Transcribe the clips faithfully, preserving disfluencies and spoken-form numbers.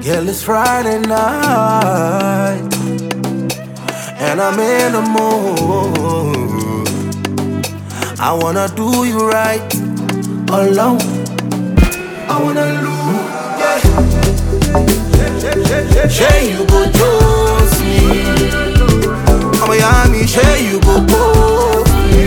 Girl, it's Friday night, and I'm in the mood. I wanna do you right, alone. I wanna lose, yeah. Say you go toast me, I'm a yummy, say you go post me.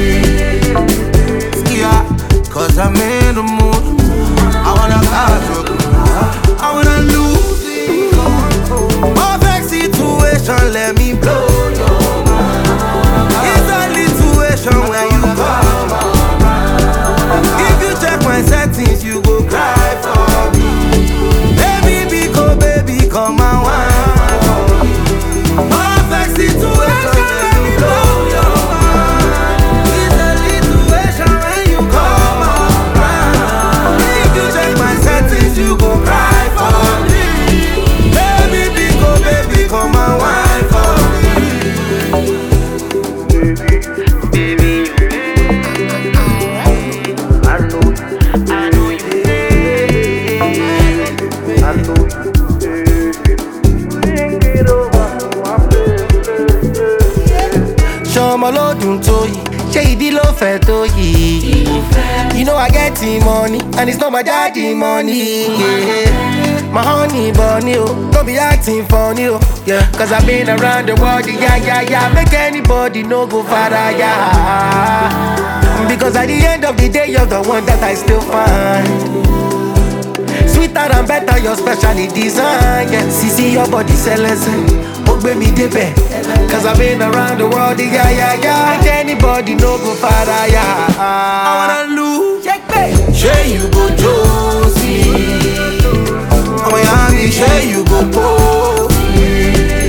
Yeah, cause I'm in the mood. I wanna catch you, I wanna lose. Perfect situation, let me blow your mind. It's a situation where you come. If you check my settings, you go cry for me. Baby, Biko, baby, come and wine. Perfect situation, let me blow your mind. It's a situation when you come around. If you check my settings, you go cry for me. Baby, come and wine for me. Baby, I know, I know you. I know you. Show my lord to you. Say the love fair to you. You know I get the money, and it's not my daddy money. Yeah. My honey bunny, oh, don't be acting funny, oh, yeah. Cause I've been around the world, yeah, yeah, yeah. Make anybody no go farther, yeah. Because at the end of the day, you're the one that I still find. Sweeter and better, you're specially designed, yeah. See, see your body, sellers, oh, baby, debe. Cause I've been around the world, yeah, yeah, yeah. Make anybody no go farther, yeah. I wanna lose, check, babe. Say you go Josie. Oh, yeah, say you go post me.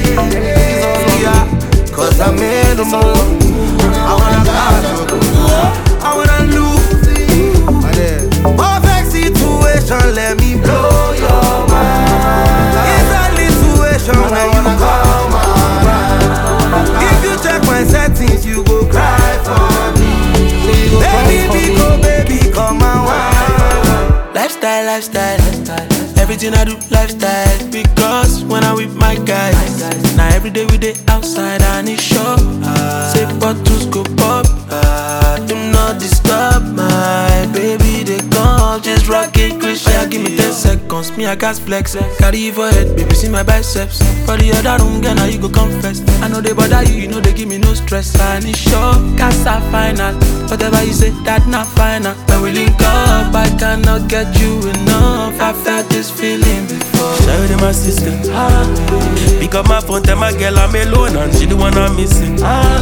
Yeah, cause I'm in the mood. I wanna catch you, I wanna lose you. Perfect situation, let me blow your mind. It's a situation when you come around. If you check my settings, you go cry for me. Baby, Biko, baby, come and wine. Lifestyle, lifestyle, lifestyle. Everything I do, lifestyle. Because when I'm with my guys, now every day we day outside and it's shop. Say bottles go pop. uh, Do not disturb my baby, they come. Just rock it, Chris. Yeah, give me ten seconds, me I gas flex. Carry you for head, baby, see my biceps. For the other room, girl, now you go confess. I know they bother you, you know they give me no stress. And it's shop, casa final. Whatever you say, that not final. When we link up, I cannot get you enough. I felt this feeling before. Show them my sister. Ah. Pick up my phone, tell my girl I'm alone and she the one I'm missing. Ah.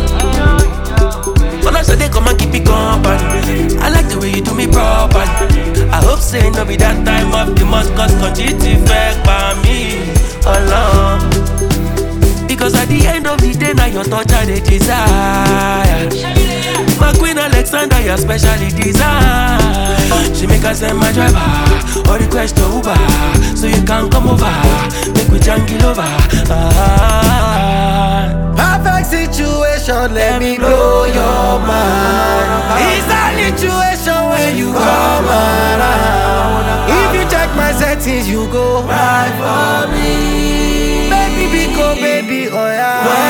When I say they come and keep it company, I like the way you do me properly. I hope say no be that time of the month, cause continue back by me alone. Because at the end of the day, now your touch and the desire. My queen Alexandra, you're specially designed. She make us send my driver or request to Uber, so you can come over, make we jungle over. Ah. Perfect situation, let me blow your mind. It's a situation when you come around. If you check my settings, you go right for me. Baby, Biko, baby, oh yeah.